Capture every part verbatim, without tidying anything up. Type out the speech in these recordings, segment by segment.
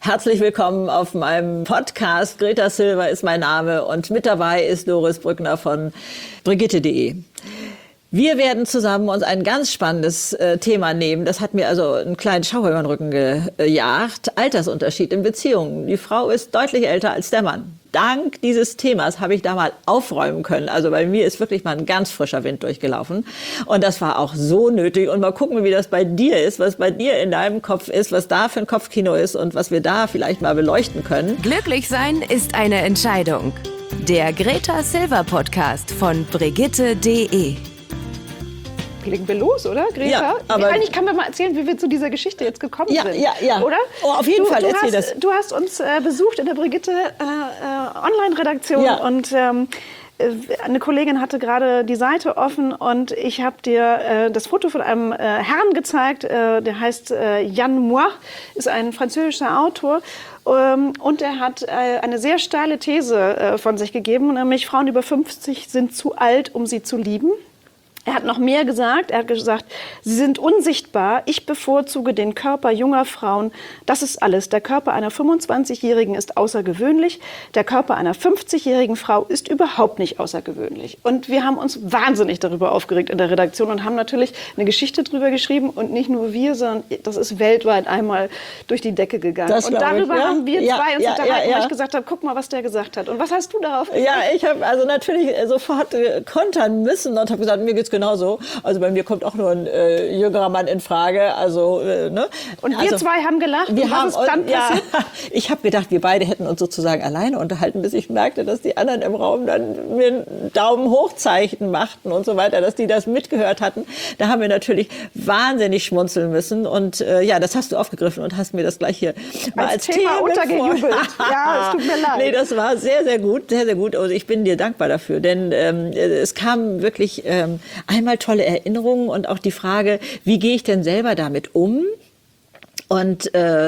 Herzlich willkommen auf meinem Podcast. Greta Silver ist mein Name und mit dabei ist Doris Brückner von Brigitte punkt de. Wir werden zusammen uns ein ganz spannendes äh, Thema nehmen. Das hat mir also einen kleinen Schauer über den Rücken gejagt. Altersunterschied in Beziehungen. Die Frau ist deutlich älter als der Mann. Dank dieses Themas habe ich da mal aufräumen können. Also bei mir ist wirklich mal ein ganz frischer Wind durchgelaufen. Und das war auch so nötig. Und mal gucken, wie das bei dir ist, was bei dir in deinem Kopf ist, was da für ein Kopfkino ist und was wir da vielleicht mal beleuchten können. Glücklich sein ist eine Entscheidung. Der Greta Silver Podcast von Brigitte punkt de. Legen wir los, oder, Greta? Ja, aber eigentlich kann man mal erzählen, wie wir zu dieser Geschichte jetzt gekommen ja, sind. Ja, ja, oder? Oh, auf jeden du, Fall, du erzähl hast, das. Du hast uns äh, besucht in der Brigitte äh, äh, Online-Redaktion ja. und ähm, eine Kollegin hatte gerade die Seite offen und ich habe dir äh, das Foto von einem äh, Herrn gezeigt, äh, der heißt äh, Yann Moix, ist ein französischer Autor. Ähm, und er hat äh, eine sehr steile These äh, von sich gegeben, nämlich Frauen über fünfzig sind zu alt, um sie zu lieben. Er hat noch mehr gesagt. Er hat gesagt, sie sind unsichtbar. Ich bevorzuge den Körper junger Frauen. Das ist alles. Der Körper einer fünfundzwanzigjährigen ist außergewöhnlich. Der Körper einer fünfzigjährigen Frau ist überhaupt nicht außergewöhnlich. Und wir haben uns wahnsinnig darüber aufgeregt in der Redaktion und haben natürlich eine Geschichte drüber geschrieben. Und nicht nur wir, sondern das ist weltweit einmal durch die Decke gegangen. Das und darüber ich, ja. haben wir ja, zwei uns ja, unterhalten, ja, ja. weil ich gesagt habe, guck mal, was der gesagt hat. Und was hast du darauf gesagt? Ja, ich habe also natürlich sofort äh, kontern müssen und habe gesagt, mir geht's genauso. Also bei mir kommt auch nur ein äh, jüngerer Mann in Frage. Also, äh, ne? Und wir also, zwei haben gelacht. Wir und haben, was ist dann und, ja, passiert? ich habe gedacht, wir beide hätten uns sozusagen alleine unterhalten, bis ich merkte, dass die anderen im Raum dann mir einen Daumen hochzeichen machten und so weiter, dass die das mitgehört hatten. Da haben wir natürlich wahnsinnig schmunzeln müssen. Und äh, ja, das hast du aufgegriffen und hast mir das gleich hier mal als, als Thema Thema untergejubelt. Ja, es tut mir leid. Nee, das war sehr, sehr gut, sehr, sehr gut. Also ich bin dir dankbar dafür, denn ähm, es kamen wirklich ähm, einmal tolle Erinnerungen und auch die Frage, wie gehe ich denn selber damit um? Und äh,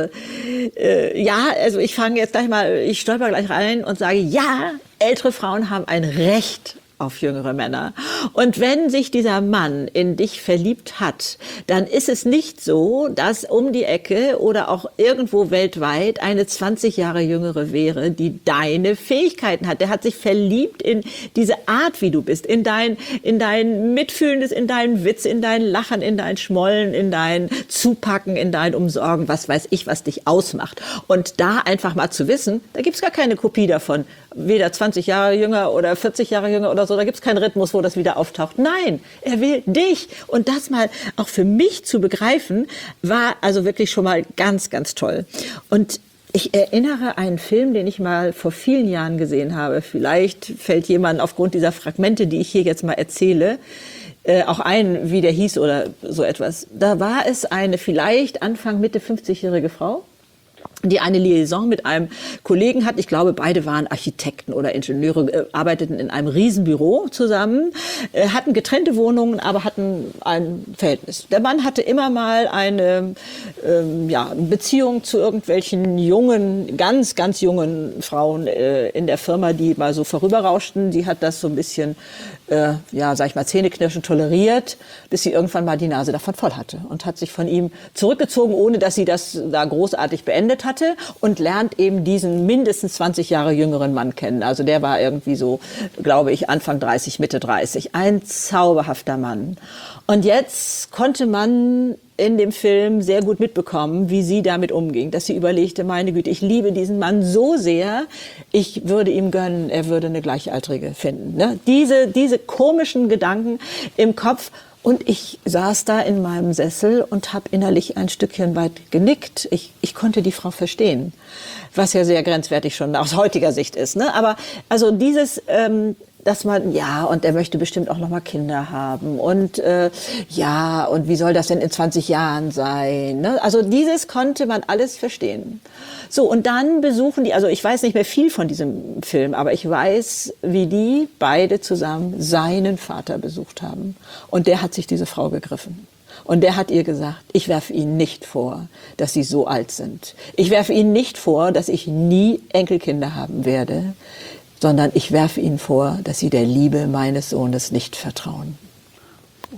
äh, ja, also ich fange jetzt gleich mal, ich stolper gleich rein und sage, ja, ältere Frauen haben ein Recht auf jüngere Männer. Und wenn sich dieser Mann in dich verliebt hat, dann ist es nicht so, dass um die Ecke oder auch irgendwo weltweit eine zwanzig Jahre jüngere wäre, die deine Fähigkeiten hat. Der hat sich verliebt in diese Art, wie du bist, in dein, in dein Mitfühlendes, in deinen Witz, in dein Lachen, in dein Schmollen, in dein Zupacken, in dein Umsorgen, was weiß ich, was dich ausmacht. Und da einfach mal zu wissen, da gibt's gar keine Kopie davon. Weder zwanzig Jahre jünger oder vierzig Jahre jünger oder so, da gibt's keinen Rhythmus, wo das wieder auftaucht. Nein, er will dich. Und das mal auch für mich zu begreifen, war also wirklich schon mal ganz, ganz toll. Und ich erinnere einen Film, den ich mal vor vielen Jahren gesehen habe. Vielleicht fällt jemand aufgrund dieser Fragmente, die ich hier jetzt mal erzähle, äh, auch ein, wie der hieß oder so etwas. Da war es eine vielleicht Anfang, Mitte fünfzigjährige Frau, die eine Liaison mit einem Kollegen hat. Ich glaube, beide waren Architekten oder Ingenieure, äh, arbeiteten in einem Riesenbüro zusammen, äh, hatten getrennte Wohnungen, aber hatten ein Verhältnis. Der Mann hatte immer mal eine ähm, ja, Beziehung zu irgendwelchen jungen, ganz, ganz jungen Frauen äh, in der Firma, die mal so vorüberrauschten. Die hat das so ein bisschen, äh, ja, sag ich mal, zähneknirschend toleriert, bis sie irgendwann mal die Nase davon voll hatte und hat sich von ihm zurückgezogen, ohne dass sie das da großartig beendet hat. Hatte und lernt eben diesen mindestens zwanzig Jahre jüngeren Mann kennen. Also der war irgendwie so, glaube ich, Anfang dreißig, Mitte dreißig. Ein zauberhafter Mann. Und jetzt konnte man in dem Film sehr gut mitbekommen, wie sie damit umging, dass sie überlegte, meine Güte, ich liebe diesen Mann so sehr, ich würde ihm gönnen, er würde eine Gleichaltrige finden. Ne? Diese, diese komischen Gedanken im Kopf. Und ich saß da in meinem Sessel und habe innerlich ein Stückchen weit genickt. Ich, ich konnte die Frau verstehen, was ja sehr grenzwertig schon aus heutiger Sicht ist. Ne? Aber also dieses, ähm, dass man, ja, und er möchte bestimmt auch noch mal Kinder haben. Und äh, ja, und wie soll das denn in zwanzig Jahren sein? Ne? Also dieses konnte man alles verstehen. So, und dann besuchen die, also ich weiß nicht mehr viel von diesem Film, aber ich weiß, wie die beide zusammen seinen Vater besucht haben. Und der hat sich diese Frau gegriffen. Und der hat ihr gesagt, ich werfe Ihnen nicht vor, dass Sie so alt sind. Ich werfe Ihnen nicht vor, dass ich nie Enkelkinder haben werde, sondern ich werfe Ihnen vor, dass Sie der Liebe meines Sohnes nicht vertrauen.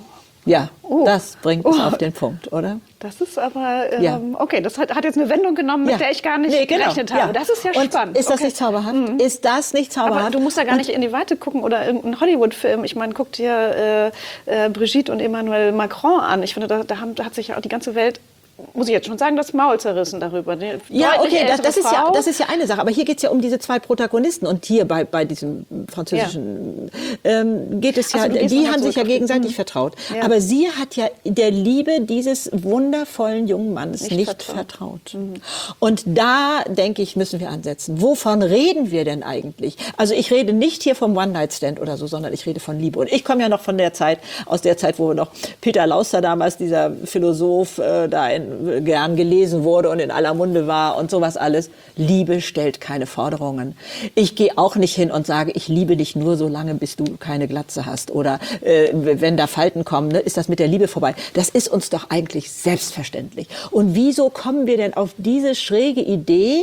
Ja, Oh. das bringt es Oh. auf den Punkt, oder? Das ist aber, ähm, Ja. okay, das hat, hat jetzt eine Wendung genommen, mit Ja. der ich gar nicht Nee, genau. gerechnet habe. Ja. Das ist ja Und spannend. ist das okay. nicht zauberhaft? Ist das nicht zauberhaft? Aber du musst da gar Und nicht in die Weite gucken oder irgendeinen Hollywood-Film. Ich meine, guck dir äh, äh, Brigitte und Emmanuel Macron an. Ich finde, da, da, haben, da hat sich ja auch die ganze Welt, muss ich jetzt schon sagen, das Maul zerrissen darüber. Eine Ja, deutlich okay, das, ältere das, ist ja, Frau. das ist ja eine Sache. Aber hier geht es ja um diese zwei Protagonisten. Und hier bei, bei diesem französischen ähm, geht es ja, Ach so, du gehst die nochmal haben sich zurück ja auf die- gegenseitig Mhm. vertraut. Ja. Aber sie hat ja der Liebe dieses wundervollen jungen Mannes Nicht nicht, vertraut. vertraut. Und da, denke ich, müssen wir ansetzen. Wovon reden wir denn eigentlich? Also ich rede nicht hier vom One-Night-Stand oder so, sondern ich rede von Liebe. Und ich komme ja noch von der Zeit, aus der Zeit, wo noch Peter Lauster damals, dieser Philosoph, äh, da in, gern gelesen wurde und in aller Munde war und sowas alles. Liebe stellt keine Forderungen. Ich gehe auch nicht hin und sage, ich liebe dich nur so lange, bis du keine Glatze hast. Oder äh, wenn da Falten kommen, ne, ist das mit der Liebe vorbei. Das ist uns doch eigentlich selbstverständlich. Und wieso kommen wir denn auf diese schräge Idee,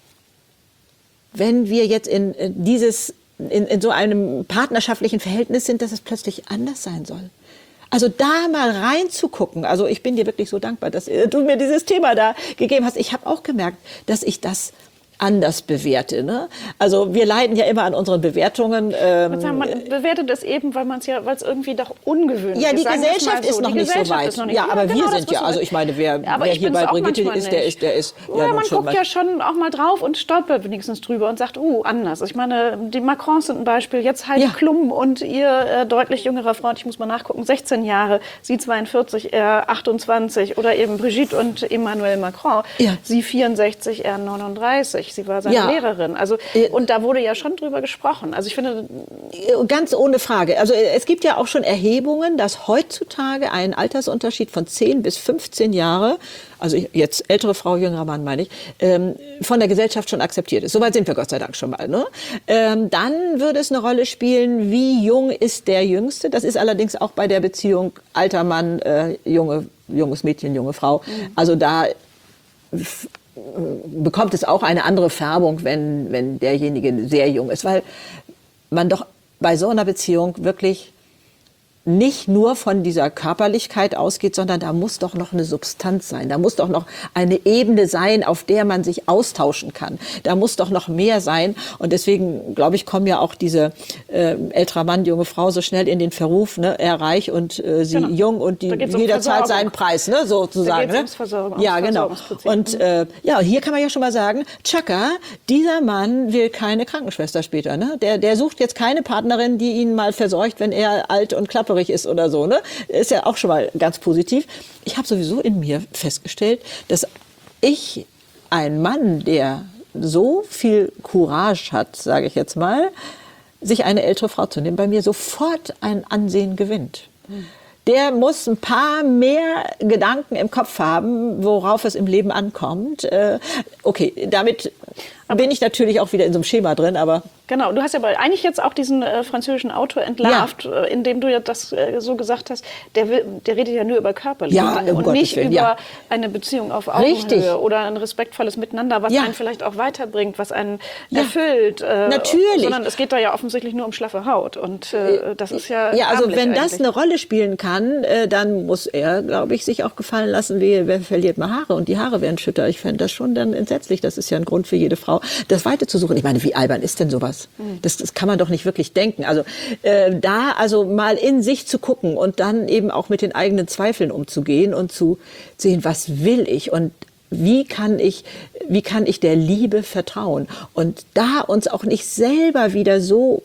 wenn wir jetzt in äh, dieses in, in so einem partnerschaftlichen Verhältnis sind, dass es plötzlich anders sein soll? Also da mal reinzugucken, also ich bin dir wirklich so dankbar, dass du mir dieses Thema da gegeben hast. Ich habe auch gemerkt, dass ich das anders bewerte. Ne? Also wir leiden ja immer an unseren Bewertungen. Ähm, Und sagen, man bewertet es eben, weil man es ja, weil es irgendwie doch ungewöhnlich ja, ist. die Sagen wir es mal Gesellschaft so. ist noch Die nicht so Gesellschaft weit. ist noch nicht- Ja, aber genau, wir das sind muss ja, man- also ich meine, wer, Ja, aber wer ich hier bin's bei auch Brigitte manchmal ist, der nicht. ist, der ist, Ja, nun man schon guckt mal- ja schon auch mal drauf und stolpert wenigstens drüber und sagt, uh, anders. Ich meine, die Macrons sind ein Beispiel. Jetzt Heidi Ja. Klum und ihr äh, deutlich jüngerer Freund, ich muss mal nachgucken, sechzehn Jahre, sie zweiundvierzig, er achtundzwanzig. Oder eben Brigitte und Emmanuel Macron, Ja. sie vierundsechzig, er neununddreißig. Sie war seine Ja. Lehrerin. Also, Äh, und da wurde ja schon drüber gesprochen. Also ich finde, Ganz ohne Frage. Also es gibt ja auch schon Erhebungen, dass heutzutage ein Altersunterschied von zehn bis fünfzehn Jahre, also jetzt ältere Frau, jüngerer Mann meine ich, ähm, von der Gesellschaft schon akzeptiert ist. Soweit sind wir Gott sei Dank schon mal. Ne? Ähm, dann würde es eine Rolle spielen, wie jung ist der Jüngste. Das ist allerdings auch bei der Beziehung alter Mann, äh, junge, junges Mädchen, junge Frau. Also da bekommt es auch eine andere Färbung, wenn, wenn derjenige sehr jung ist, weil man doch bei so einer Beziehung wirklich nicht nur von dieser Körperlichkeit ausgeht, sondern da muss doch noch eine Substanz sein. Da muss doch noch eine Ebene sein, auf der man sich austauschen kann. Da muss doch noch mehr sein. Und deswegen, glaube ich, kommen ja auch diese äh, älterer Mann, junge Frau so schnell in den Verruf, ne? Er reich und äh, sie Genau. jung und die, Da geht's um jeder zahlt Versorgung. seinen Preis, ne? sozusagen. Da geht's ne? ums Versorgung- ja, ums genau. Versorgungsprinzip. Und äh, ja, hier kann man ja schon mal sagen, tschakka, dieser Mann will keine Krankenschwester später. Ne? Der, der sucht jetzt keine Partnerin, die ihn mal versorgt, wenn er alt und klapperig ist oder so. Ne? Ist ja auch schon mal ganz positiv. Ich habe sowieso in mir festgestellt, dass ich ein Mann, der so viel Courage hat, sage ich jetzt mal, sich eine ältere Frau zu nehmen, bei mir sofort ein Ansehen gewinnt. Der muss ein paar mehr Gedanken im Kopf haben, worauf es im Leben ankommt. Äh, okay, damit bin ich natürlich auch wieder in so einem Schema drin, aber genau, du hast ja aber eigentlich jetzt auch diesen äh, französischen Autor entlarvt, Ja. äh, indem du ja das äh, so gesagt hast, der, will, der redet ja nur über körperliche Ja, Dinge um und Gottes nicht Willen, über ja. eine Beziehung auf Augenhöhe Richtig. oder ein respektvolles Miteinander, was Ja. einen vielleicht auch weiterbringt, was einen Ja. erfüllt. Äh, Natürlich. Sondern es geht da ja offensichtlich nur um schlaffe Haut und äh, das ist ja Ja, also erblich wenn das eigentlich. eine Rolle spielen kann, äh, dann muss er, glaube ich, sich auch gefallen lassen, wie, wer verliert mal Haare und die Haare werden schütter. Ich fände das schon dann entsetzlich. Das ist ja ein Grund für jede Frau, das Weite zu suchen. Ich meine, wie albern ist denn sowas? Das, das kann man doch nicht wirklich denken. Also äh, da also mal in sich zu gucken und dann eben auch mit den eigenen Zweifeln umzugehen und zu sehen, was will ich und wie kann ich, wie kann ich der Liebe vertrauen? Und da uns auch nicht selber wieder so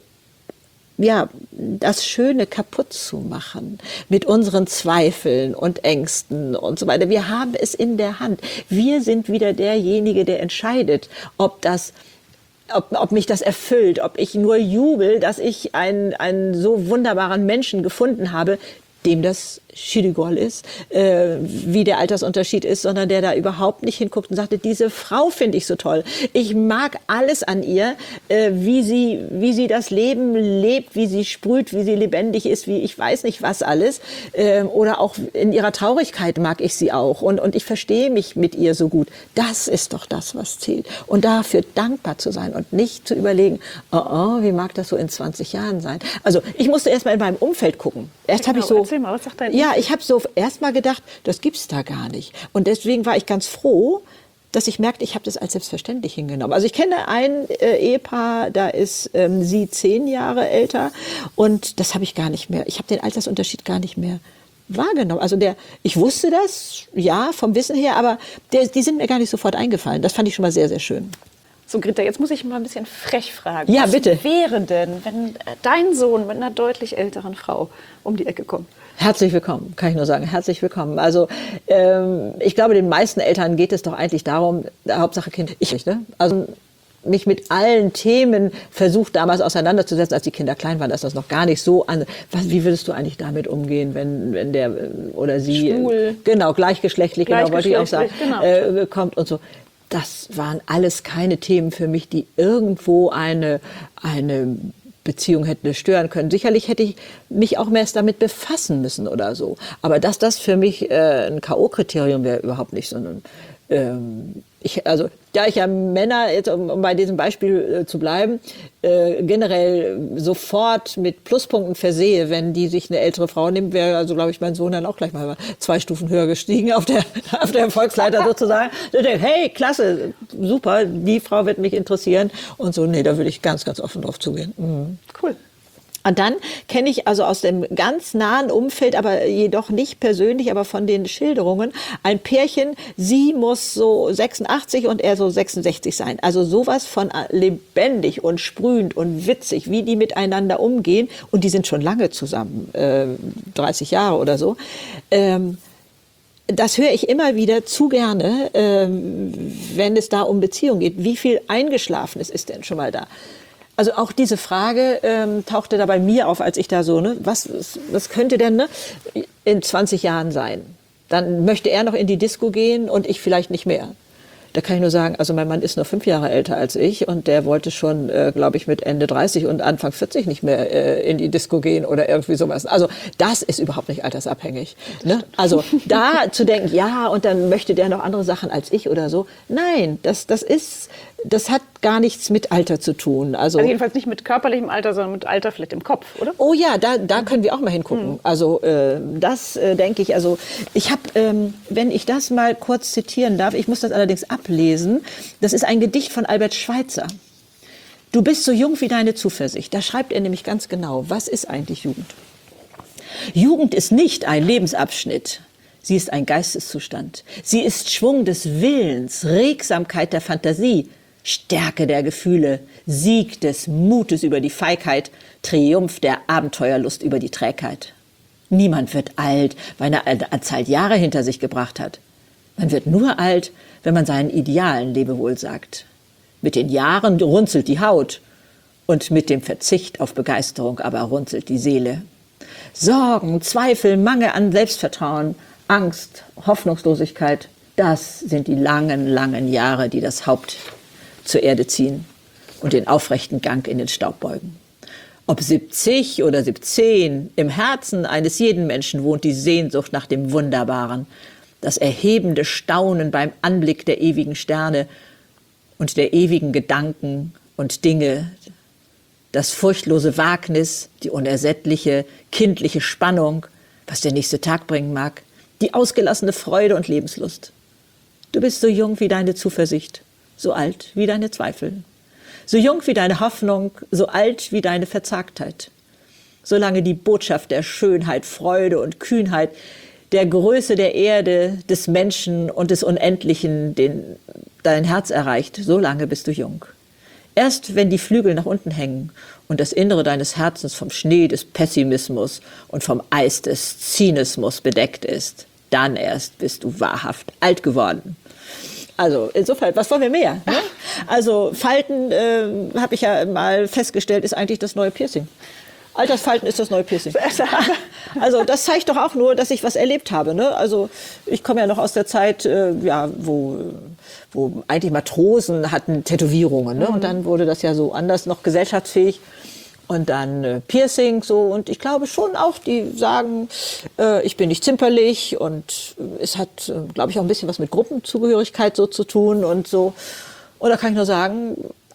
ja, das Schöne kaputt zu machen mit unseren Zweifeln und Ängsten und so weiter. Wir haben es in der Hand. Wir sind wieder derjenige, der entscheidet, ob das Ob, ob mich das erfüllt, ob ich nur jubel, dass ich einen, einen so wunderbaren Menschen gefunden habe, dem das Chirigol ist, äh, wie der Altersunterschied ist, sondern der da überhaupt nicht hinguckt und sagte, diese Frau finde ich so toll. Ich mag alles an ihr, äh, wie sie, wie sie das Leben lebt, wie sie sprüht, wie sie lebendig ist, wie ich weiß nicht was alles. Äh, oder auch in ihrer Traurigkeit mag ich sie auch. Und, und ich verstehe mich mit ihr so gut. Das ist doch das, was zählt. Und dafür dankbar zu sein und nicht zu überlegen, oh, oh, wie mag das so in zwanzig Jahren sein. Also ich musste erst mal in meinem Umfeld gucken. Erst habe ich Genau, so Erzähl mal, was sagt dein Ja, ich habe so erst mal gedacht, das gibt's da gar nicht. Und deswegen war ich ganz froh, dass ich merkte, ich habe das als selbstverständlich hingenommen. Also ich kenne ein äh, Ehepaar, da ist ähm, sie zehn Jahre älter und das habe ich gar nicht mehr. Ich habe den Altersunterschied gar nicht mehr wahrgenommen. Also der, ich wusste das, ja, vom Wissen her, aber der, die sind mir gar nicht sofort eingefallen. Das fand ich schon mal sehr, sehr schön. So, Greta, jetzt muss ich mal ein bisschen frech fragen. Ja, was bitte. wäre denn, wenn dein Sohn mit einer deutlich älteren Frau um die Ecke kommt? Herzlich willkommen, kann ich nur sagen, herzlich willkommen. Also ähm, ich glaube, den meisten Eltern geht es doch eigentlich darum, Hauptsache Kind, ich, ne? Also mich mit allen Themen versucht damals auseinanderzusetzen, als die Kinder klein waren, dass das noch gar nicht so an. Was, wie würdest du eigentlich damit umgehen, wenn, wenn der oder sie Schwul. genau gleichgeschlechtlich, genau wollte ich auch sagen, genau. äh, kommt und so. Das waren alles keine Themen für mich, die irgendwo eine eine Beziehung hätte stören können. Sicherlich hätte ich mich auch mehr damit befassen müssen oder so. Aber dass das für mich äh, ein K O-Kriterium wäre, überhaupt nicht, sondern ähm, ich, also da ich ja Männer, jetzt, um, um bei diesem Beispiel äh, zu bleiben, äh, generell sofort mit Pluspunkten versehe, wenn die sich eine ältere Frau nimmt, wäre also, glaube ich, mein Sohn dann auch gleich mal zwei Stufen höher gestiegen auf der, auf der Erfolgsleiter sozusagen. Ich denke, hey, klasse, super, die Frau wird mich interessieren. Und so, nee, da würde ich ganz, ganz offen drauf zugehen. Mhm. Cool. Und dann kenne ich also aus dem ganz nahen Umfeld, aber jedoch nicht persönlich, aber von den Schilderungen, ein Pärchen, sie muss so sechsundachtzig und er so sechsundsechzig sein. Also sowas von lebendig und sprühend und witzig, wie die miteinander umgehen. Und die sind schon lange zusammen, äh, dreißig Jahre oder so. Ähm, Das höre ich immer wieder zu gerne, ähm, wenn es da um Beziehungen geht. Wie viel Eingeschlafenes ist denn schon mal da? Also auch diese Frage ähm, tauchte da bei mir auf, als ich da so, ne, was, was könnte denn ne, in zwanzig Jahren sein? Dann möchte er noch in die Disco gehen und ich vielleicht nicht mehr. Da kann ich nur sagen, also mein Mann ist nur fünf Jahre älter als ich und der wollte schon, äh, glaube ich, mit Ende dreißig und Anfang vierzig nicht mehr äh, in die Disco gehen oder irgendwie sowas. Also das ist überhaupt nicht altersabhängig. Ne? Also da zu denken, ja, und dann möchte der noch andere Sachen als ich oder so. Nein, das, das ist, das hat gar nichts mit Alter zu tun. Also, Also jedenfalls nicht mit körperlichem Alter, sondern mit Alter vielleicht im Kopf, oder? oh ja, da, da können wir auch mal hingucken. Mhm. Also äh, das äh, denke ich, also ich habe, ähm, wenn ich das mal kurz zitieren darf, ich muss das allerdings ablesen, das ist ein Gedicht von Albert Schweitzer. Du bist so jung wie deine Zuversicht. Da schreibt er nämlich ganz genau, was ist eigentlich Jugend? Jugend ist nicht ein Lebensabschnitt. Sie ist ein Geisteszustand. Sie ist Schwung des Willens, Regsamkeit der Fantasie, Stärke der Gefühle, Sieg des Mutes über die Feigheit, Triumph der Abenteuerlust über die Trägheit. Niemand wird alt, weil er eine Anzahl Jahre hinter sich gebracht hat. Man wird nur alt, wenn man seinen Idealen Lebewohl sagt. Mit den Jahren runzelt die Haut und mit dem Verzicht auf Begeisterung aber runzelt die Seele. Sorgen, Zweifel, Mangel an Selbstvertrauen, Angst, Hoffnungslosigkeit, das sind die langen, langen Jahre, die das Haupt zur Erde ziehen und den aufrechten Gang in den Staub beugen. Ob siebzig oder siebzehn, im Herzen eines jeden Menschen wohnt die Sehnsucht nach dem Wunderbaren, das erhebende Staunen beim Anblick der ewigen Sterne und der ewigen Gedanken und Dinge, das furchtlose Wagnis, die unersättliche, kindliche Spannung, was der nächste Tag bringen mag, die ausgelassene Freude und Lebenslust. Du bist so jung wie deine Zuversicht, so alt wie deine Zweifel. So jung wie deine Hoffnung, so alt wie deine Verzagtheit. Solange die Botschaft der Schönheit, Freude und Kühnheit, der Größe der Erde, des Menschen und des Unendlichen den, dein Herz erreicht, so lange bist du jung. Erst wenn die Flügel nach unten hängen und das Innere deines Herzens vom Schnee des Pessimismus und vom Eis des Zynismus bedeckt ist, dann erst bist du wahrhaft alt geworden. Also insofern, was wollen wir mehr? Ne? Also Falten, äh, habe ich ja mal festgestellt, ist eigentlich das neue Piercing. Altersfalten ist das neue Piercing. Also das zeigt doch auch nur, dass ich was erlebt habe. Ne? Also ich komme ja noch aus der Zeit, äh, ja, wo, wo eigentlich Matrosen hatten Tätowierungen. Ne? Mhm. Und dann wurde das ja so anders noch gesellschaftsfähig. Und dann äh, Piercing so. Und ich glaube schon auch, die sagen, äh, ich bin nicht zimperlich. Und es hat, äh, glaube ich, auch ein bisschen was mit Gruppenzugehörigkeit so zu tun und so. Und da kann ich nur sagen,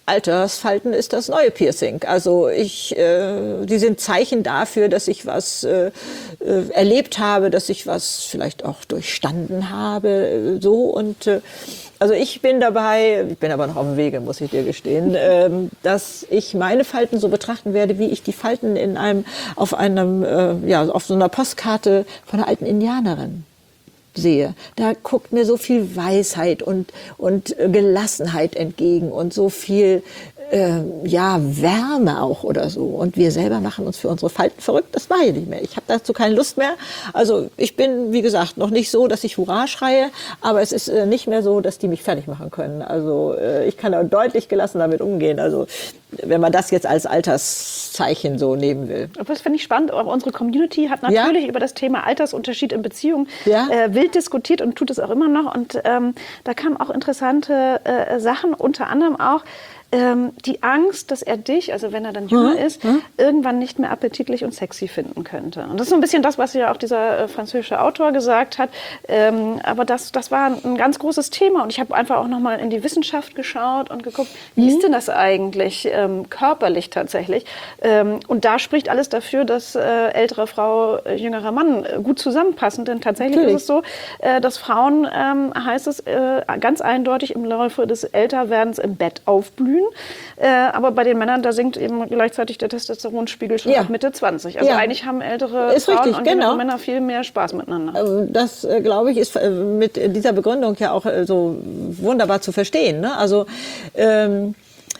Altersfalten ist das neue Piercing. Also ich, äh, die sind Zeichen dafür, dass ich was äh, äh, erlebt habe, dass ich was vielleicht auch durchstanden habe, äh, so und äh, also ich bin dabei, ich bin aber noch auf dem Wege, muss ich dir gestehen, ähm, dass ich meine Falten so betrachten werde, wie ich die Falten in einem, auf einem, äh, ja, auf so einer Postkarte von einer alten Indianerin sehe. Da guckt mir so viel Weisheit und, und Gelassenheit entgegen und so viel äh, ja, Wärme auch oder so. Und wir selber machen uns für unsere Falten verrückt. Das mache ich nicht mehr. Ich habe dazu keine Lust mehr. Also ich bin, wie gesagt, noch nicht so, dass ich Hurra schreie, aber es ist äh, nicht mehr so, dass die mich fertig machen können. Also äh, ich kann da deutlich gelassen damit umgehen. Also wenn man das jetzt als Alterszeichen so nehmen will. Das finde ich spannend. Auch unsere Community hat natürlich ja? über das Thema Altersunterschied in Beziehungen ja? äh, wild diskutiert und tut es auch immer noch. Und ähm, da kamen auch interessante äh, Sachen, unter anderem auch ähm, die Angst, dass er dich, also wenn er dann jünger mhm. ist, mhm. irgendwann nicht mehr appetitlich und sexy finden könnte. Und das ist so ein bisschen das, was ja auch dieser äh, französische Autor gesagt hat. Ähm, aber das, das war ein ganz großes Thema. Und ich habe einfach auch noch mal in die Wissenschaft geschaut und geguckt, wie mhm. ist denn das eigentlich ähm, körperlich tatsächlich? Ähm, und da spricht alles dafür, dass äh, ältere Frau, äh, jüngerer Mann äh, gut zusammenpassen. Denn tatsächlich Natürlich. ist es so, äh, dass Frauen, ähm, heißt es äh, ganz eindeutig im Laufe des Älterwerdens im Bett aufblühen. Äh, aber bei den Männern, da sinkt eben gleichzeitig der Testosteronspiegel schon ja. ab Mitte zwanzig. Also ja. eigentlich haben ältere ist Frauen richtig, und genau. Männer viel mehr Spaß miteinander. Das, äh, glaube ich, ist äh, mit dieser Begründung ja auch äh, so wunderbar zu verstehen. Ne? Also ähm,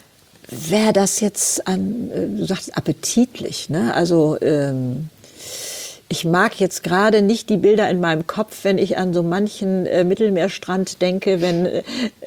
wäre das jetzt, an, äh, du sagst appetitlich, ne? Also ähm, ich mag jetzt gerade nicht die Bilder in meinem Kopf, wenn ich an so manchen äh, Mittelmeerstrand denke, wenn äh,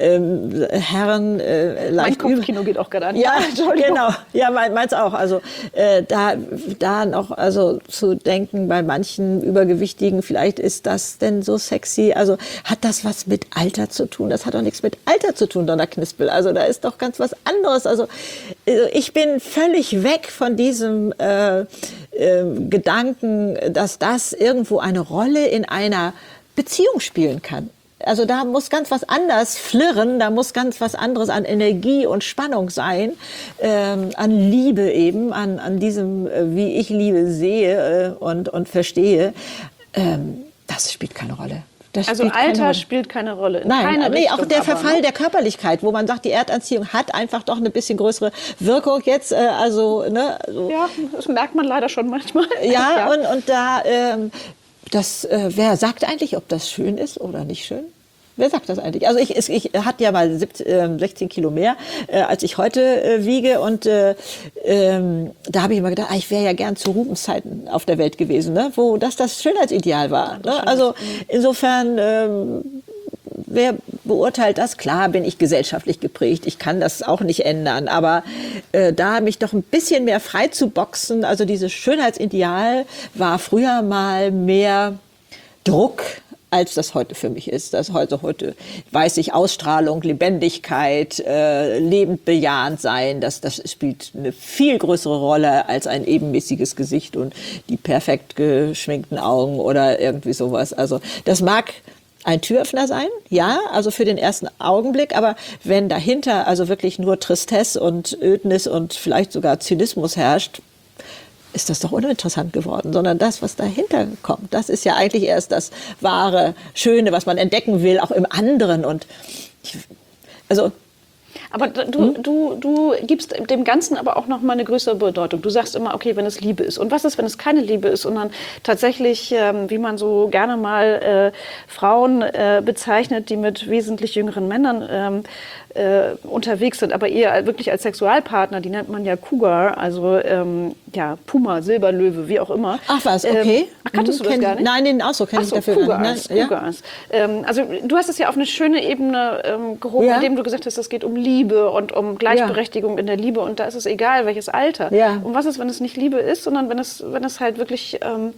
äh, Herren äh, leicht Mein Kopfkino geht auch gerade an. Ja, genau. Ja, mein, meins auch. Also äh, da, da noch also zu denken bei manchen Übergewichtigen, vielleicht ist das denn so sexy. Also hat das was mit Alter zu tun? Das hat doch nichts mit Alter zu tun, Donnerknispel. Also da ist doch ganz was anderes. Also ich bin völlig weg von diesem äh, äh, Gedanken, dass das irgendwo eine Rolle in einer Beziehung spielen kann. Also da muss ganz was anderes flirren, da muss ganz was anderes an Energie und Spannung sein, ähm, an Liebe eben, an, an diesem, äh, wie ich Liebe sehe äh, und, und verstehe. Ähm, das spielt keine Rolle. Das also spielt Alter keine spielt keine Rolle. In Nein, keine nee, Richtung, auch der aber, Verfall ne? der Körperlichkeit, wo man sagt, die Erdanziehung hat einfach doch eine bisschen größere Wirkung jetzt. Äh, also, ne, so. Ja, das merkt man leider schon manchmal. Ja, ja. Und, und da, ähm, das, äh, wer sagt eigentlich, ob das schön ist oder nicht schön? Wer sagt das eigentlich? Also ich, ich hatte ja mal siebzehn, äh, sechzehn Kilo mehr, äh, als ich heute äh, wiege. Und äh, ähm, da habe ich immer gedacht, ah, ich wäre ja gern zu Rubenszeiten auf der Welt gewesen, ne? Wo das das Schönheitsideal war. Ne? Also insofern, ähm, wer beurteilt das? Klar bin ich gesellschaftlich geprägt, ich kann das auch nicht ändern. Aber äh, da mich doch ein bisschen mehr frei zu boxen, also dieses Schönheitsideal war früher mal mehr Druck, als das heute für mich ist. Das heute, heute weiß ich, Ausstrahlung, Lebendigkeit, äh, lebend bejahend sein, das, das spielt eine viel größere Rolle als ein ebenmäßiges Gesicht und die perfekt geschminkten Augen oder irgendwie sowas. Also das mag ein Türöffner sein, ja, also für den ersten Augenblick, aber wenn dahinter also wirklich nur Tristesse und Ödnis und vielleicht sogar Zynismus herrscht, ist das doch uninteressant geworden, sondern das, was dahinter kommt, das ist ja eigentlich erst das wahre, Schöne, was man entdecken will, auch im anderen. Und ich, also Aber du, hm? du, du gibst dem Ganzen aber auch noch mal eine größere Bedeutung. Du sagst immer, okay, wenn es Liebe ist. Und was ist, wenn es keine Liebe ist? Und dann tatsächlich, ähm, wie man so gerne mal äh, Frauen äh, bezeichnet, die mit wesentlich jüngeren Männern ähm, äh, unterwegs sind, aber eher wirklich als Sexualpartner, die nennt man ja Cougar, also ähm, ja, Puma, Silberlöwe, wie auch immer. Ach was, okay. Ähm, ach, kanntest hm, du das gar nicht? Nein, den Ausdruck kenne ich so, dafür Cougars, gar nicht. Ne? Cougars. Ja? Ähm, also du hast es ja auf eine schöne Ebene ähm, gehoben, Ja. indem du gesagt hast, es geht um Liebe und um Gleichberechtigung ja. in der Liebe und da ist es egal, welches Alter. Ja. Und was ist, wenn es nicht Liebe ist, sondern wenn es, wenn es halt wirklich ähm,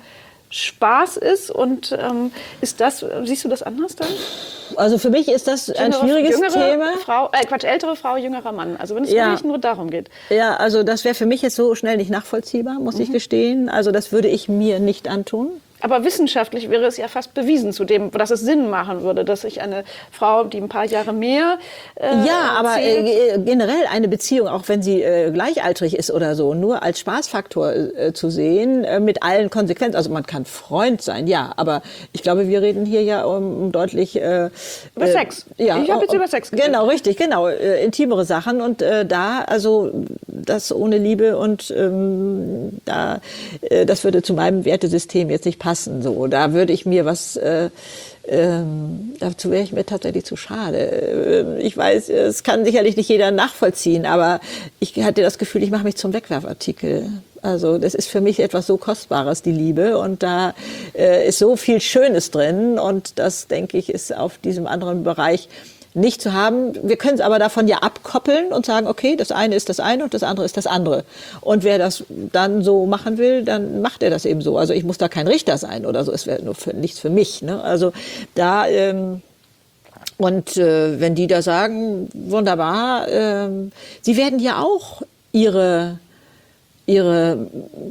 Spaß ist und ähm, ist das, siehst du das anders dann? Also für mich ist das ein Jüngere, schwieriges jüngere Thema. Frau, äh, Quatsch, ältere Frau, jüngerer Mann. Also wenn es Ja. wirklich nur darum geht. Ja, also das wäre für mich jetzt so schnell nicht nachvollziehbar, muss mhm. ich gestehen. Also das würde ich mir nicht antun. Aber wissenschaftlich wäre es ja fast bewiesen, zu dem, dass es Sinn machen würde, dass sich eine Frau, die ein paar Jahre mehr äh, Ja, aber äh, generell eine Beziehung, auch wenn sie äh, gleichaltrig ist oder so, nur als Spaßfaktor äh, zu sehen, äh, mit allen Konsequenzen. Also man kann Freund sein, ja, aber ich glaube, wir reden hier ja um, um deutlich... Äh, über Sex. Äh, ja, ich habe jetzt um, über Sex geredet. Genau, richtig, genau. Äh, intimere Sachen und äh, da, also das ohne Liebe und ähm, da, äh, das würde zu meinem Wertesystem jetzt nicht passen. So, da würde ich mir was, äh, ähm, dazu wäre ich mir tatsächlich zu schade. Äh, ich weiß, es kann sicherlich nicht jeder nachvollziehen, aber ich hatte das Gefühl, ich mache mich zum Wegwerfartikel. Also das ist für mich etwas so Kostbares, die Liebe, und da äh, ist so viel Schönes drin, und das, denke ich, ist auf diesem anderen Bereich nicht zu haben. Wir können es aber davon ja abkoppeln und sagen, okay, das eine ist das eine und das andere ist das andere. Und wer das dann so machen will, dann macht er das eben so. Also ich muss da kein Richter sein oder so. Es wäre nur für, nichts für mich. Ne? Also da ähm, und äh, wenn die da sagen, wunderbar, äh, sie werden ja auch ihre ihre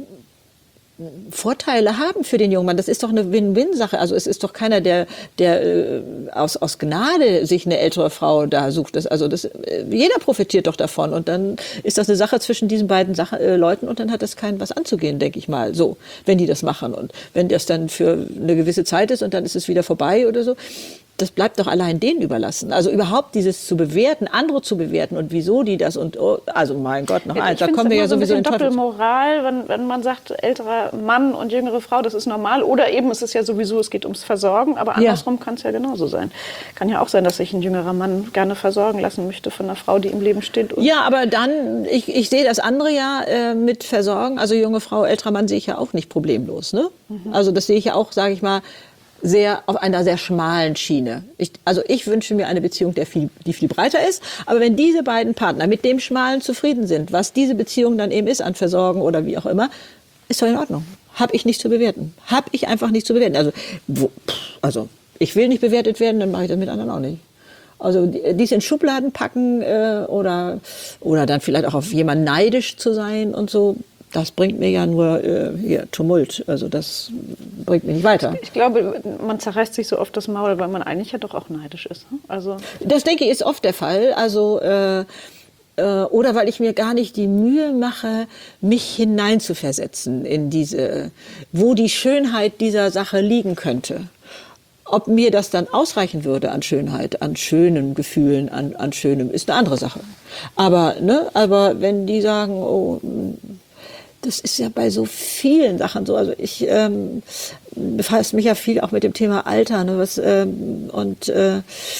Vorteile haben für den jungen Mann. Das ist doch eine Win-Win-Sache. Also es ist doch keiner, der, der äh, aus, aus Gnade sich eine ältere Frau da sucht. Das, also das, äh, jeder profitiert doch davon. Und dann ist das eine Sache zwischen diesen beiden Sache, äh, Leuten, und dann hat das keinen was anzugehen, denke ich mal. So, wenn die das machen. Und wenn das dann für eine gewisse Zeit ist und dann ist es wieder vorbei oder so, das bleibt doch allein denen überlassen. Also überhaupt dieses zu bewerten, andere zu bewerten und wieso die das und, oh, also mein Gott, noch eins, da kommen wir ja so sowieso in Teufel. Doppelmoral, wenn, wenn man sagt, älterer Mann und jüngere Frau, das ist normal. Oder eben, es ist ja sowieso, es geht ums Versorgen, aber andersrum ja. kann es ja genauso sein. Kann ja auch sein, dass sich ein jüngerer Mann gerne versorgen lassen möchte von einer Frau, die im Leben steht. Und ja, aber dann, ich, ich sehe das andere ja äh, mit Versorgen, also junge Frau, älterer Mann sehe ich ja auch nicht problemlos. Ne? Mhm. Also das sehe ich ja auch, sage ich mal, sehr auf einer sehr schmalen Schiene. Ich, also ich wünsche mir eine Beziehung, der viel, die viel breiter ist. Aber wenn diese beiden Partner mit dem Schmalen zufrieden sind, was diese Beziehung dann eben ist an Versorgen oder wie auch immer, ist doch in Ordnung. Habe ich nicht zu bewerten. Habe ich einfach nicht zu bewerten. Also, wo, also ich will nicht bewertet werden, dann mache ich das mit anderen auch nicht. Also dies in Schubladen packen äh, oder, oder dann vielleicht auch auf jemanden neidisch zu sein und so, das bringt mir ja nur äh, hier, Tumult. Also das bringt mich nicht weiter. Ich glaube, man zerreißt sich so oft das Maul, weil man eigentlich ja doch auch neidisch ist. Also das, denke ich, ist oft der Fall. Also äh, äh, oder weil ich mir gar nicht die Mühe mache, mich hineinzuversetzen in diese, wo die Schönheit dieser Sache liegen könnte. Ob mir das dann ausreichen würde an Schönheit, an schönen Gefühlen, an, an Schönem, ist eine andere Sache. Aber, ne, aber wenn die sagen, oh, das ist ja bei so vielen Sachen so. Also ich ähm, befasse mich ja viel auch mit dem Thema Alter. Ne, was, ähm, und äh,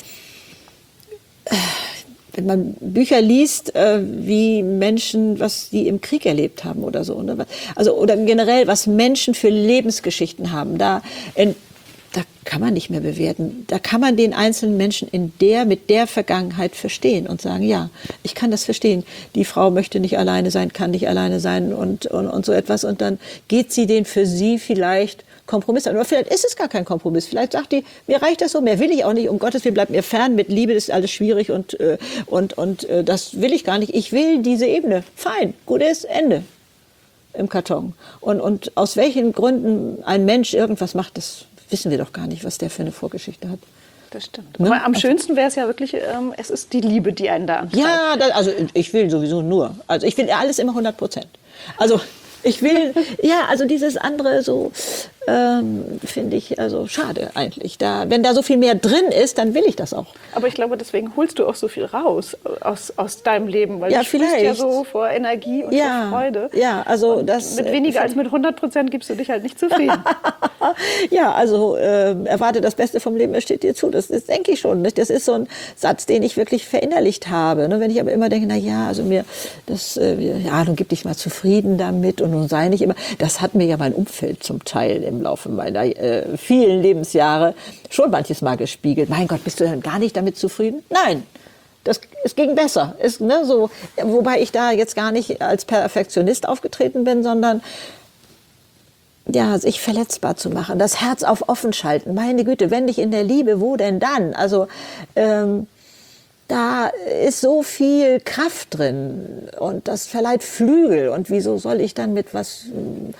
wenn man Bücher liest, äh, wie Menschen, was die im Krieg erlebt haben oder so. Ne, also, oder generell, was Menschen für Lebensgeschichten haben. Da, in, da kann man nicht mehr bewerten. Da kann man den einzelnen Menschen in der, mit der Vergangenheit verstehen und sagen, ja, ich kann das verstehen. Die Frau möchte nicht alleine sein, kann nicht alleine sein und, und, und so etwas. Und dann geht sie den für sie vielleicht Kompromiss an. Oder vielleicht ist es gar kein Kompromiss. Vielleicht sagt die, mir reicht das so, mehr will ich auch nicht. Um Gottes Willen, bleibt mir fern. Mit Liebe ist alles schwierig und, und, und das will ich gar nicht. Ich will diese Ebene. Fein, gut ist, Ende im Karton. Und, und aus welchen Gründen ein Mensch irgendwas macht, das wissen wir doch gar nicht, was der für eine Vorgeschichte hat. Das stimmt. Ne? Aber am schönsten wäre es ja wirklich, ähm, es ist die Liebe, die einen da antreibt. Ja, das, also ich will sowieso nur. Also ich will alles immer hundert Prozent. Also ich will, ja, also dieses andere so, ähm, finde ich also schade eigentlich. Da, wenn da so viel mehr drin ist, dann will ich das auch. Aber ich glaube, deswegen holst du auch so viel raus aus, aus deinem Leben, weil ja, du sprichst ja so vor Energie und ja, vor Freude. Ja, also und das mit weniger als mit hundert Prozent gibst du dich halt nicht zufrieden. Ja, also äh, erwarte das Beste vom Leben, es steht dir zu. Das, das denke ich schon. Nicht? Das ist so ein Satz, den ich wirklich verinnerlicht habe. Ne? Wenn ich aber immer denke, na ja, also mir das, äh, ja, nun gib dich mal zufrieden damit und nun sei nicht immer. Das hat mir ja mein Umfeld zum Teil im Laufe meiner äh, vielen Lebensjahre schon manches Mal gespiegelt. Mein Gott, bist du denn gar nicht damit zufrieden? Nein. Das, es ging besser. Es, ne, so, wobei ich da jetzt gar nicht als Perfektionist aufgetreten bin, sondern ja, sich verletzbar zu machen, das Herz auf offen schalten. Meine Güte, wenn nicht in der Liebe, wo denn dann? Also ähm, da ist so viel Kraft drin und das verleiht Flügel. Und wieso soll ich dann mit was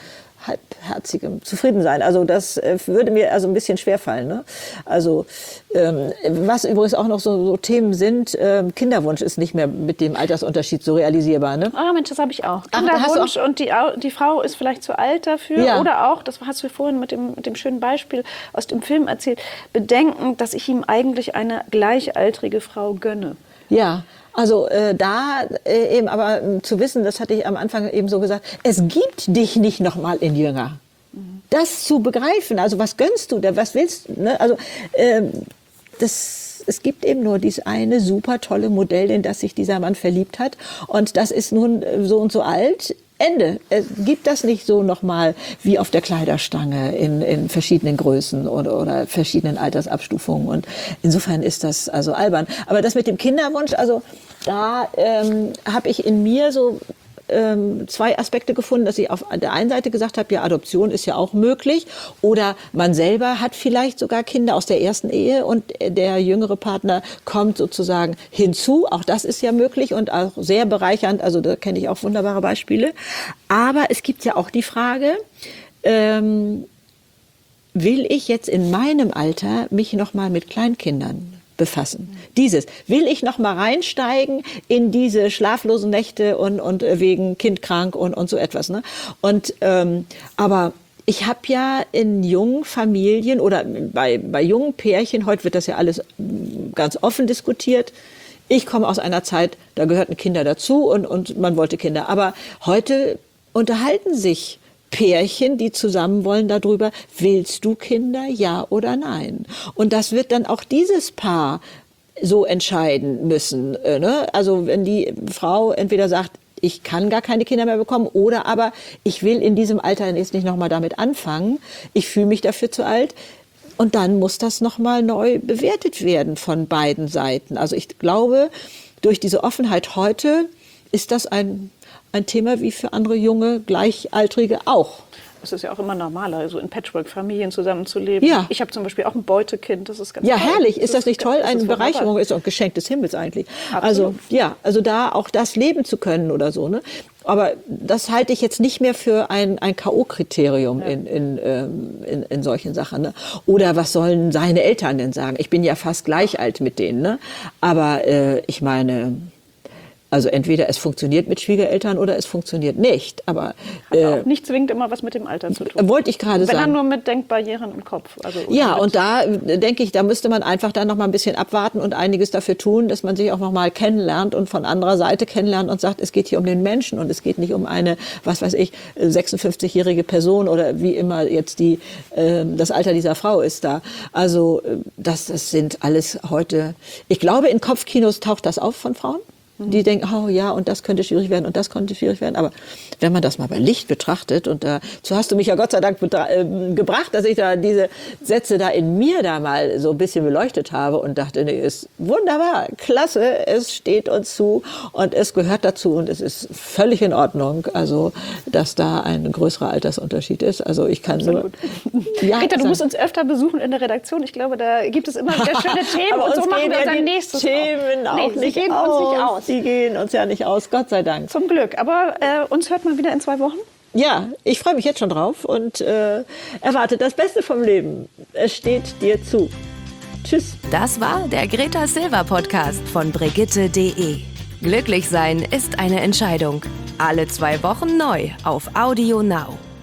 halbherzigem Zufriedensein. Also das äh, würde mir also ein bisschen schwerfallen. Ne? Also ähm, was übrigens auch noch so, so Themen sind, ähm, Kinderwunsch ist nicht mehr mit dem Altersunterschied so realisierbar. Ne? Ah Mensch, das habe ich auch. Ach, da hast du Kinderwunsch und die, Au- die Frau ist vielleicht zu alt dafür. Ja. Oder auch, das hast du vorhin mit dem, mit dem schönen Beispiel aus dem Film erzählt, bedenken, dass ich ihm eigentlich eine gleichaltrige Frau gönne. Ja, also äh, da äh, eben aber äh, zu wissen, das hatte ich am Anfang eben so gesagt, es gibt dich nicht noch mal in jünger. Mhm. Das zu begreifen, also was gönnst du da, was willst du? Ne? Also ähm, das, es gibt eben nur dieses eine super tolle Modell, in das sich dieser Mann verliebt hat und das ist nun so und so alt. Ende. Es gibt das nicht so nochmal wie auf der Kleiderstange in, in verschiedenen Größen oder, oder verschiedenen Altersabstufungen. Und insofern ist das also albern. Aber das mit dem Kinderwunsch, also da ähm, habe ich in mir so ähm, zwei Aspekte gefunden, dass ich auf der einen Seite gesagt habe, ja, Adoption ist ja auch möglich. Oder man selber hat vielleicht sogar Kinder aus der ersten Ehe und der jüngere Partner kommt sozusagen hinzu. Auch das ist ja möglich und auch sehr bereichernd. Also da kenne ich auch wunderbare Beispiele. Aber es gibt ja auch die Frage, ähm, will ich jetzt in meinem Alter mich noch mal mit Kleinkindern befassen? Dieses, will ich noch mal reinsteigen in diese schlaflosen Nächte und, und wegen Kind krank und, und so etwas. Ne? Und, ähm, aber ich habe ja in jungen Familien oder bei, bei jungen Pärchen, heute wird das ja alles ganz offen diskutiert, ich komme aus einer Zeit, da gehörten Kinder dazu und, und man wollte Kinder. Aber heute unterhalten sich Pärchen, die zusammen wollen, darüber, willst du Kinder, ja oder nein? Und das wird dann auch dieses Paar so entscheiden müssen. Äh, ne? Also wenn die Frau entweder sagt, ich kann gar keine Kinder mehr bekommen oder aber ich will in diesem Alter jetzt nicht nochmal damit anfangen, ich fühle mich dafür zu alt. Und dann muss das nochmal neu bewertet werden von beiden Seiten. Also ich glaube, durch diese Offenheit heute ist das ein ein Thema wie für andere junge Gleichaltrige auch. Es ist ja auch immer normaler, also in Patchwork-Familien zusammenzuleben. Ja. Ich habe zum Beispiel auch ein Beutekind, das ist ganz Ja, toll. herrlich. Ist das nicht toll? das Eine ist wunderbar. Bereicherung ist auch ein Geschenk des Himmels eigentlich. Absolut. Also ja, also da auch das leben zu können oder so. Ne? Aber das halte ich jetzt nicht mehr für ein, ein K O-Kriterium ja. in, in, ähm, in, in solchen Sachen. Ne? Oder was sollen seine Eltern denn sagen? Ich bin ja fast gleich alt mit denen. Ne? Aber äh, ich meine... Also entweder es funktioniert mit Schwiegereltern oder es funktioniert nicht. Aber Hat äh, auch nicht zwingend immer was mit dem Alter zu tun. Wollte ich gerade sagen. Wenn dann nur mit Denkbarrieren im Kopf. Also ja, und da äh, denke ich, da müsste man einfach dann noch mal ein bisschen abwarten und einiges dafür tun, dass man sich auch noch mal kennenlernt und von anderer Seite kennenlernt und sagt, es geht hier um den Menschen und es geht nicht um eine, was weiß ich, sechsundfünfzigjährige Person oder wie immer jetzt die äh, das Alter dieser Frau ist da. Also das, das sind alles heute. Ich glaube, in Kopfkinos taucht das auf von Frauen. Die denken, oh ja, und das könnte schwierig werden und das könnte schwierig werden. Aber wenn man das mal bei Licht betrachtet, und dazu hast du mich ja Gott sei Dank äh, gebracht, dass ich da diese Sätze da in mir da mal so ein bisschen beleuchtet habe und dachte, nee, ist wunderbar, klasse, es steht uns zu und es gehört dazu und es ist völlig in Ordnung, also dass da ein größerer Altersunterschied ist. Also ich kann nur... Ja, Rita, du musst uns öfter besuchen in der Redaktion. Ich glaube, da gibt es immer sehr schöne Themen aber und so machen wir ja unser nächstes Themen auch, nee, auch sie nicht gehen aus. uns nicht aus. Die gehen uns ja nicht aus, Gott sei Dank. Zum Glück. Aber äh, uns hört man wieder in zwei Wochen. Ja, ich freue mich jetzt schon drauf und äh, erwarte das Beste vom Leben. Es steht dir zu. Tschüss. Das war der Greta Silver Podcast von Brigitte punkt de. Glücklich sein ist eine Entscheidung. Alle zwei Wochen neu auf Audio Now.